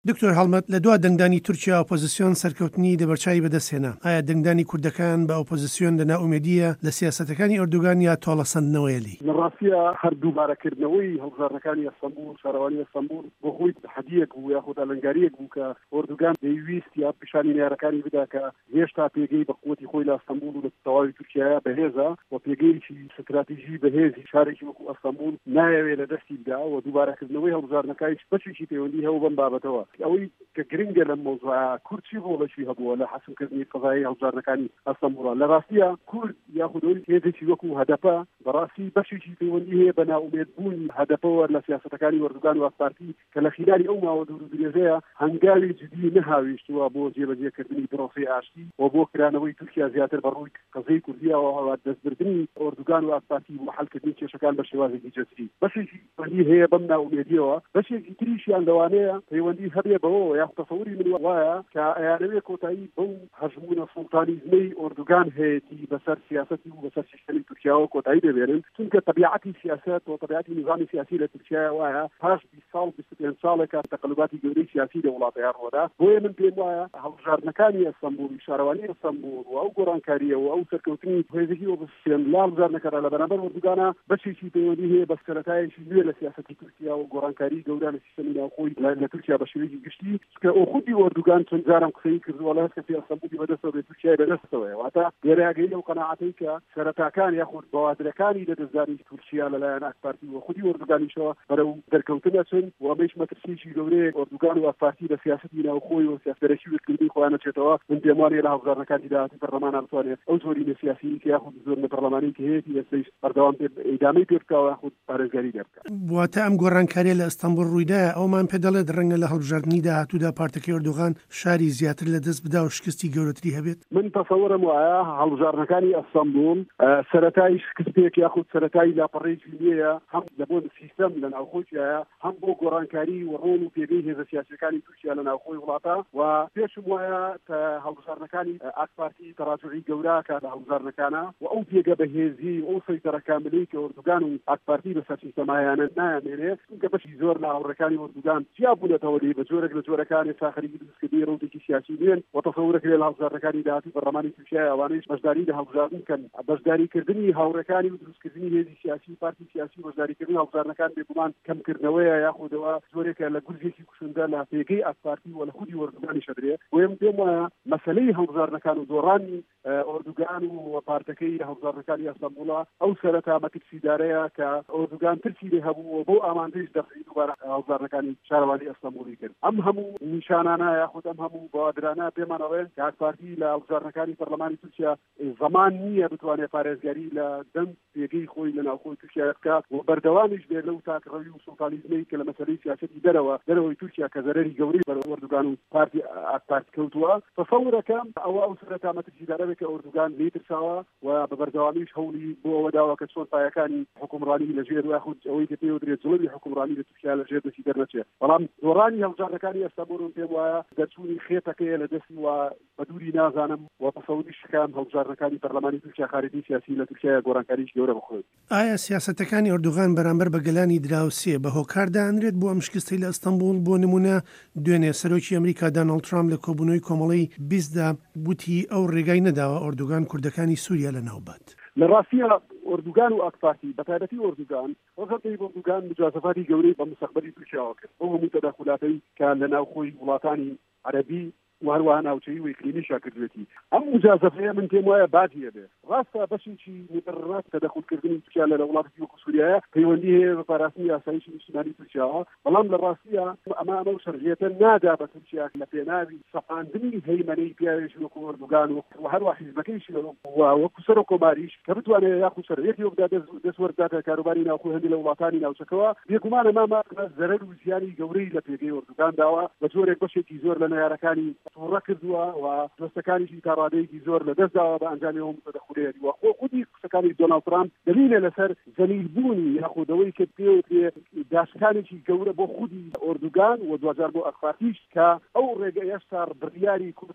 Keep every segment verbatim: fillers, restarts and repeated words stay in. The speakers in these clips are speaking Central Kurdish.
دکتۆر هەڵمەت لە دوا دەنگدانی تورکیا ئۆپۆزیسیۆن سەرکەوتنی دەبەرچاوی بەدەستهێنا. ئایا دەنگدانی کوردەکان بە ئۆپۆزیسیۆن لە ناومێدیە لە سیاسەتەکانی ئەردوغان یا تۆڵەسەندنەوەیەلی؟ لە ڕاستیە هەر دووبارەکردنەوەی هەڵبژاردنەکانی ئەستەمبول شارەوانی ئەستەمبول بۆ خۆی هەدیەک بوو یاخود ئەلەنگاریەک بوو کە ئەردوغان دەیویست یا پیشانی یارەکانی بدا کە هێشتا پێگەی بە قووەتی خۆی لە ئەستەمبول و لە تەواوی تورکیایا بەهێزە و پێگەیەکی استراتیژی بەهێزی شارێکی وەکو ئەستەمبول نایەوێت لە دەستی بدا و دووبارەکردنەوەی هەڵبژاردنەکانیش بەشێکی پەیوەندی هەبوو بەم بابەتەوە. ئەوەی کە گرنگە لە مۆزوع کورد چی ڕۆڵەشی هەبووە لە حەسمکردنی قەزایی هەڵبژاردنەکانی ئەستەمبول. لە ڕاستیە کورد یاخود هێزێکی وەکو هەدەپە بەڕاستی بەشێکی پەیوەندی هەیە بە ناومێدبوونی هەدەپەوە لە سیاسەتەکانی ئەردوغان و ئاکپارتی کە لە خلال ئەو ماوە دوور و درێژەیە هەنگاوی جدی نەهاویشتووە بۆ جێبەجێکردنی پرۆسەی ئاشتی و بۆ کرانەوەی تورکیا زیاتر بەڕووی قەزەی کوردیەوە دەستبردنی ئەردوغان و ئاکپارتی و حەلکردنی کێشەکان بە شێوازێکی جەزری. بەشێکی پەیوەندی هەیە بەم ناومێدیەوە. بەشێکی تریشیان لەوانەیە پەیوەندی هەبێ بەوە یا تەسەووری من وایە کە ئەیانەوێ کۆتایی بەو هەژمونە سوڵتانیزمەی ئەردوغان هەیەی بەسەر سیاسەتی و بەسەر سیستەمی تورکیاوە کۆتایی دەبێنن، چونکە طبیعەتی سیاسەت و طبیعەتی نظامی سیاسی لە تورکیا وایە پاش بیست ساڵ بیست و پێنج ساڵێکە تەقلباتی گەورەی سیاسی لە وڵاتەیان ڕۆدا. بۆیە من پێم وایە هەڵبژاردنەکانی ئەستەمبول شارەوانی ئەستەمبول و ئەو گۆڕانکاریە و ئەو سەرکەوتنی هێزێکی ئۆپۆزیسیۆن لە هەڵبژاردنەکەدا لە بەرامبەر ئەردوغانە بەشێکی پەیوەندی هەیە بە سەرەتایەکی نوێ لە سیاسەتی تورکیا و گۆڕانکاری گەورە لە سیستەمی ناوخۆی لە تورکیا بە شێوەیەکی گشتی کە خودی ئەردوغان چەند جارم قسەی کردووە لە هەستکەسی ئەستەمبولی بەدەستەوە بێت تورکیای بەدەستەوەیە. واتە لێرەگەی لەو قەناعەتەی کە سەرەتاکان یاخود بەوادرەکانی لە دەستداری تورکیا لەلایەن ئاکپارتی و خودی ئەردوغانیشەوە بەرەو دەرکەوتن ئەچن و ئەمەش مەترسیی گەورەیە ئەردوغان و ئاکپارتی لە سیاسەتی ناوخۆی و سیاسەتەرەشی وەرگرتنی خۆیان ئەچێتەوە. من پێم وایە لە هەڵبژاردنەکانی داهاتی پەرلەمانە بتوانێت ئەو زۆرینە سیاسی کە یاخود زۆرینە پەرلەمانی کە هەیەی ئێستش بەردەوام ئیدامەی پێ بکەوە یاخود پارێزگاری لێ بکات. واتە ئەم گۆڕانکاریە لە ئەستەمبول ڕوویدایە ئەومان پێ دەڵێت ڕەنگە لە هەڵبژاردننی داهاتوودا پارتەکەی ئەردوغان شاری زیاتر لە دەست بدا و شکستی گەورەتری هەبێت. من تەسەوورم وایە هەڵبژاردنەکانی ئەستەمبول سەرەتای شکستێک یاخود سەرەتای لاپەڕێکی نییە هەم لە بۆ سیستەم لە ناوخۆیە هەم بۆ گۆڕانکاری و ڕۆڵ و پێگەی هێزە سیاسیەکانی تورکیا لە ناوخۆی وڵاتە و پێشم وایە کە هەڵبژاردنەکانی ئاکپارتی تەراجوعی گەورە کە لە هەڵبژاردنەکانە و ئەو پێگە بەهێزی و ئەو سەیطرە کاملەی کە ئەردوغان و ئاکپارتی بەسەر سیستەمایانە نایانێنێ چونکە بەشی زۆر لە هاوڕێکانی ئەردوغان جیا بوونەتەوە لێ بە جۆرێک لە جۆرەکانی ساخەری دروستکردنی ڕوودێکی سیاسی نوێن و تەسەورێک لە هەڵبژاردنەکانی داهاتی پەرلەمانی تورکیا ئەوانەیش بەشداری لە هەڵبژاردن کەن بەشداریکردنی هاوڕێکانی و دروستکردنی هێزی سیاسی پارتی سیاسی بەشداریکردنی هەڵبژاردنەکان بێگومان کەمکردنەوەیە یاخودەوە زۆرێکە لە گورجێکی کوشندە لە پێگەی ئاکپارتی و لە خودی ئەردوغانی شەدرێ. وێم پێم وایە مەسەلەی هەڵبژاردنەکان و دۆڕانی ئەردوغان و پارتەکەی هەڵبژاردنەکانی ئەستەمبوڵە ئەو سەرەتا مەترسیدارەیە کە ئەردوغان ترسی لێ هەبوو بۆ ئامانجەیش دەخی دووبارە هەڵبژاردنەکانی شارەوانی ئەستەمبولی کرد. ئەم هەموو نیشانانە یاخود ئەم هەموو بەوادرانە پێمانەوێت کە ئاکپارتی لە هەڵبژاردنەکانی پەرلەمانی تورکیا زەمان نییە بتوانێت پارێزگاری لە دەم پێگەی خۆی لە ناوخۆی تورکیا بکات و بەردەوامیش بێت لەو تاکڕەوی و سوڵتانیزمەی کە لە مەسەلەی سیاسەتی دەرەوە دەرەوەی تورکیا کە زەرەری گەورەی بەرەو ئەردوغان و پارتی ئاکپارتی کەوتووە. تەسەورەکەم ئەوە ئەو سەرەتا مەترسیدارە کە ئەردوغان لێترساوە و بە بەردەوامیش هەوڵی بۆ ئەوە داوە کە چۆن پایەکانی حکومڕانی لەژێر یاخود ئەوەی کە پێوە دەرێت جوڵەوی حکومڕانی لە تورکیا لەژێر دەستی دەرنەچێت. بەڵام دۆڕانی هەڵبژاردنەکانی ئەستەمبول پێم وایە دەرچوونی خێتەکەیە لە دەستی و بە دووری نازانم و تەسەووری شکام هەڵبژاردنەکانی پەرلەمانی تورکیا خارجی سیاسی لە تورکیا گۆڕانکاریش گەورە بخۆێت. ئایا سیاسەتەکانی ئەردوغان بەرامبەر بە گەلانی دراوسێ بە هۆکار دانرێت بۆ ئەم شکستی لە ئەستەمبول؟ بۆ نمونە دوێنێ سەرۆکی ئەمریکا دۆناڵد ترامپ لە کۆبوونەوەی کۆمەڵەی بیستدا گوتی ئەو ڕێگای نەداوە ئەردوغان کوردەکانی سووریا لە ناوبات. لە ڕاستیە ئەردوغان و ئاکپارتی بەتایبەتی ئەردوغان وەخەتی ئەردوغان مجازەفاتی گەورەی بە مستەقبەلی تورکیاوە کرد بۆ هەموو تەداخلاتەی کە لە ناوخۆی وڵاتانی عەرەبی وهروها ناوچەی و ئیقلیمیشا کردوێتی. ئەم مجازەفەیە من پێم وایە باجیە بێ. ڕاستە بەشێکی مقررات تەدەخولکردنی تورکیا لە وڵاتی وەکو سووریایە پەیوەندی هەیە بە پاراستنی یاساییی نیشتیمانی تورکیاوە، بەڵام لە ڕاستیە ئەمە ئەمە شەرعیەتە نادا بە تورکیا لە پێناوی سەپاندنی هەیمەنەی پیاوێژ وەکو ئەردوغان و هەروە حیزبەکەیش وەکو سەر و کۆماریش کە بتوانێت یاخود شەرعیەتی وەکدا دەستوەرداتە کاروباری ناوخۆی هەندێک لە وڵاتانی ناوچەکەوە بێگومان ئەمە زەرەر و زیانی گەورەی لە پێگەی ئەردوغان داوە بە جۆرێک بەشێکی زۆر لە نەیارەکانی تووڕە کردووە و دۆستەکانیشی تا ڕادەیەکی زۆر لە دەستداوە بە ئەنجامی ئەو تەدەخولێتی و خۆ خودی قسەکانی دۆناڵد ترامپ دلیلە لەسەر زەلیلبوونی یاخودەوەی کە پێ داشکانێکی گەورە بۆ خودی ئەردوغان و دوجار بۆ ئاکپارتیش کە ئەو ڕێگە ئێستا بڕیاری کورتە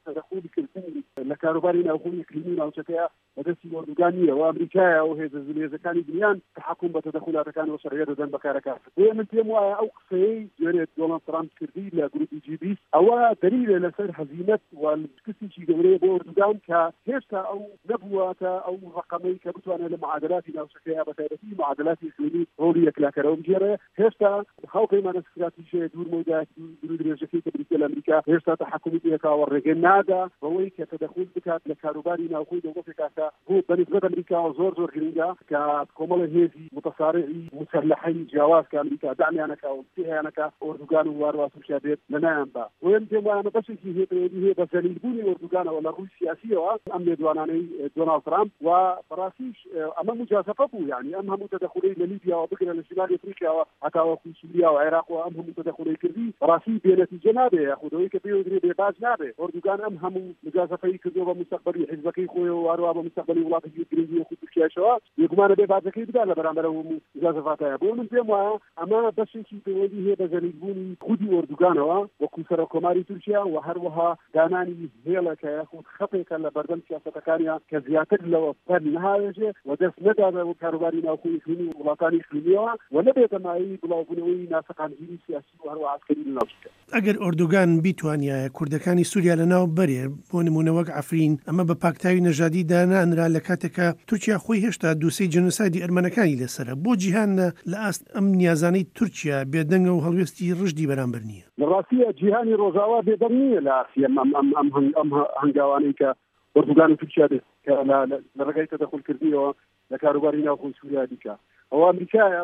تدخل كردني لكاروباري ناوخون إقليمي ناوچەکەیە بەدەستی ئۆردوگان نییە و ئەمریکایە و هێزە زلێزەکانی دنیان تحکم بە تەدەخولاتەکان و شەڕیە دەدەن بە کارەکە. بۆیە من پێم وایە ئەو قسەی دوێنێت دۆناڵد ترامپ کردی لە گروپی جی بیست ئەوە دلیلە لەسەر هەزیمەت و شکستێکی گەورەیە بۆ ئۆردوگان کە هێشتا ئەو نەبوواتە ئەو ڕقەمەی کە بتوانێت لە معادلاتی ناوچەکەیە بەتایبەتی معادلاتی ئیقلیمی ڕۆڵی یەکلاکەرەوە بگێڕێ. هێشتا خەڵکەیمانە استراتیژیە دوورمەوەدا دوور درێژەکەی کە بریتە لە ئەمریکا هێشتا تحکمی پێکاوە ڕێگە نادا بەوەی کە تەدەخول بکات لە کاروباری ناوخۆی دەوڵەتێکا بۆ بەنسبەت ئەمریکا زۆر زۆر گرنگە کە کۆمەڵە هێزی متەسارعی مسلحەی جیاواز کە ئەمریکا دامیانەکە و پێیانەکە ئۆردوگان و وارووا تووشیا بێت لەلایەن بە. وێن پێم وایە بەشێکی هێ بە زەلیلبوونی ئۆردوگانەوە لە ڕووی سیاسیەوە ئەم لێدوانانەی دۆناڵد ترامپ و بەڕاستیش ئەمە مجازفە بوو، یعنی ئەم هەموو تەدەخولەی لە لیبیاوە بگرە لە شمالی ئەفریقاوە هەتاوەکو سووریا و عێراق و ئەم هەموو تەدەخولەی کردی بەڕاستی بێنەتیجە نابێ یاخودەوەی کە پێوەگرێ بێباج نابێ. ئۆردوگان ئەم هەموو مجازفەی کردووە بە مستەقبەلی حیزبەکەی خۆی و وارووا بە مستەقبەلی وڵاتێکی گرنگی وەکو تورکیاشەوە یەکگومانە بێباجەکەی بدا لە بەرامبەر هەموو مجازفاتایە. بۆ من پێم وایە ئەمە بەشێکی پەیوەندی هەیە بە زەلیلبوونی خودی ئۆردوگانەوە وەکو سەرۆکۆماری تورکیا و هەروەها دانانی هێڵەکە یاخود خەپێکە لە بەردەم سیاسەتەکانیان کە زیاتر لەوە پەر نەهاوێژێ و دەست نەدادە بۆ کاروباری ناوخۆی ئیقلیمی و وڵاتانی ئیقلیمیەوە و نەبێتە مایەی بڵاوبوونەوەی ناسەقامگیری سیاسی و هەروەها عەسکەری لە ناوچەکە. ئەگەر ئۆردوگان بیتوانایە کوردەکانی سووریا لەناو بەرێ بۆ نمونە وەک عەفرین ئەمە بە پاکتاوی نەژادی دانانرا لە کاتێکە تورکیا خۆی هێشتا دووسەی جەنۆسایدی ئەرمەنەکانی لەسرە بۆ جیهان لە ئاست ئەم نیازانەی تورکیا بێدەنگە و هەڵوێستی ڕژدی بەرامبەر نییە. لە ڕاستیە جیهانی ڕۆژاوا بێدەنگ نییە لە ئاسیا ئەم هەنگاوانەی کە ئۆردوگان و تورکیا بێت کە لە ڕێگای تەدەخولکردنیەوە لە کاروباری ناوخۆی سووریا دیکە. ئەوە ئەمریکایە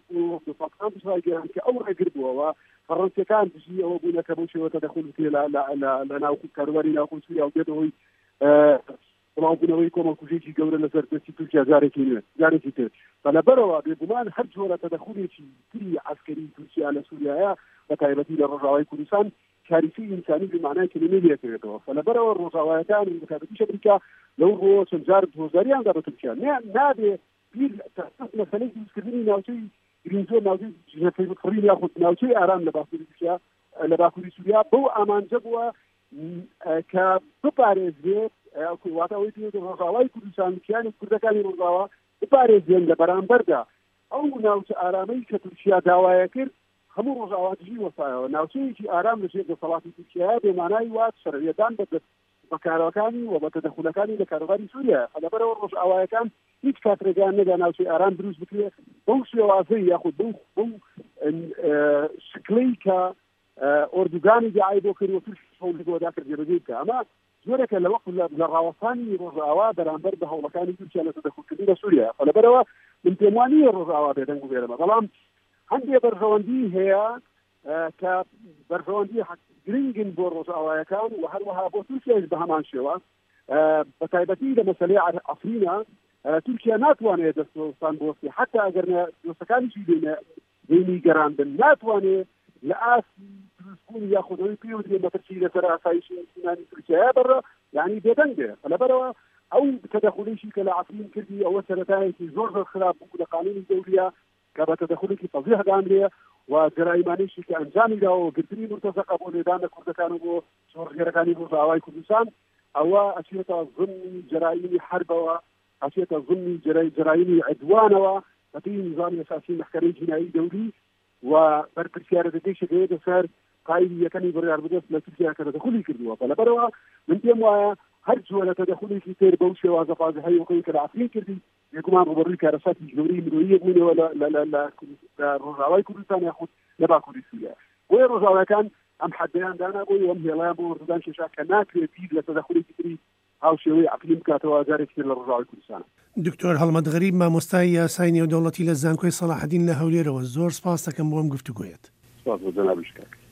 پاکستان بشڕایگەیان کە ئەو ڕێگربووەوە فەڕەنسیەکان دژی ئەوە بوونە کە بۆ شێوە تەدەخول بکرێ لە ناو کاروباری ناوخۆی سووریا و بێتەوەی بڵاوبوونەوەی کۆمەڵکوژێکی گەورە لەسەر دەستی تورکیا جارێکی نوێ جارێکی تر بەلەبەرەوە بێگومان هەر جۆرە تەدەخولێکی تری عەسکەری تورکیا لە سووریایە بە تایبەتی لە ڕۆژاوای کوردستان کاریسی ئینسانی بمعنای کلمەی دێتەوێتەوە. بەلەبەرەوە ڕۆژاوایەکان بە تایبەتیش ئەمریکا لەو ڕۆ چەند جار هۆزاریاندا بە تورکیا نابێ بیر مەسەلەی دروستکردنی ناوچەی گرینزۆ ناوچەی جنەفەی یاخود ناوچەی ئارام لە باکووری تورکیا لە باکووری سووریا بەو ئامانجە بووە کە بپارێزرێت واتەوەی پێ ڕۆژاوای کوردستان کیانی کوردەکانی ڕۆژاوا بپارێزرێن لە بەرامبەردا ئەو ناوچە ئارامەی کە تورکیا داوایە کرد هەموو ڕۆژاواتیژی وەسایەوە ناوچەیەکی ئارام لەژێر دەسەڵاتی تورکیایە بێمانای وات شەڕیەدان بەدەست بەکارەکانی و بە تەدەخولەکانی لە کاروباری سووریا. لەبەرەوە ڕۆژئاوایەکان هیچ کاتڕێگان نەدا ناوچەی ئارام دروست بکرێت بەو شێوازەی یاخود بەو شکلەی کە ئۆردوگانی دیعای بۆ کرد و تورکی بۆدا کرد جێبەجێ بکە. ئەمە زۆرێکە لە وەقت لە ڕاوەستانی ڕۆژئاوا بەرامبەر بە هەوڵەکانی تورکیا لە تەدەخولکردنی لە سووریا. لەبەرەوە من پێم وانییە ڕۆژئاوا بێدەنگ بێرەمە، بەڵام هەندێ بەرژەوەندی هەیە کە بەرژەوەندی گرنگن بۆ ڕۆژئاوایەکان و هەروەها بۆ تورکیاش بە هەمان شێوە بەتایبەتی لە مەسەلەی عەفرینە تورکیا ناتوانێت دەستوەستان بۆستی حتا ئەگەر دۆستەکانیشی دێنی گەڕاندن ناتوانێت لە ئاسی دروستبوونی یاخودەوەی پێوەدرێ مەترسی لەسەر ئاسایشی سینانی تورکیایە بەڕە یعنی بێدەنگێ. لەبەرەوە ئەو تەدەخولێکی کە لە عەفرین کردی ئەوە سەرەتایەکی زۆر زۆر خراپ بوو لە قانونی دەوریە کە بە تەدەخولێکی فەزیح هەدانرێ و جەرایمانێکی کە ئەنجامی داوە و گرتنی مرتەزەقە بۆ لێدانە کوردەکان و بۆ شۆڕژێرەکانی ڕۆژئاوای کوردستان ئەوە ئەچێتە زڵمی جەرایمی حربەوە، ئەچێتە زڵمی جەرایمی عدوانەوە بەپێی نیزامی ئەساسی مەحکەمەی جینایی دەوری و بەرپرسیارە دەکەی شەکەوێتە سەر قایدی یەکەمی بڕیاربدەست لە تورکیا کە تەدەخولی کردووە. لەبەرەوە من پێم وایە هەر جۆرە تەدەخولێکی تر بەو شێوازە فازەهەی وەکەی کە لە عەفرین کردی یەکمان ڕوبەڕووی کارەساتی گەورەی مرۆیی بوونەوە لە ڕۆژئاوای کوردستان یاخود لە باکووری سووریا. بۆیە ڕۆژئاوایەکان ئەم حەدەیان دانابووی و ئەم هێڵەیان بۆ وەردەدان کێشا کە ناکرێت بیر لە تەدەخولێکی تری هاوشێوەی عەفرین بکاتەوە جارێکی تر لە ڕۆژئاوای کوردستان. دکتۆر هەڵمەت غەریب مامۆستای یاسای نێودەوڵەتی لە زانکۆی سەلاحەدین لە هەولێرەوە زۆر سپاس دەکەم بۆ ئەم گفتوگۆیەت. سپاس بۆ جەناب شکاک.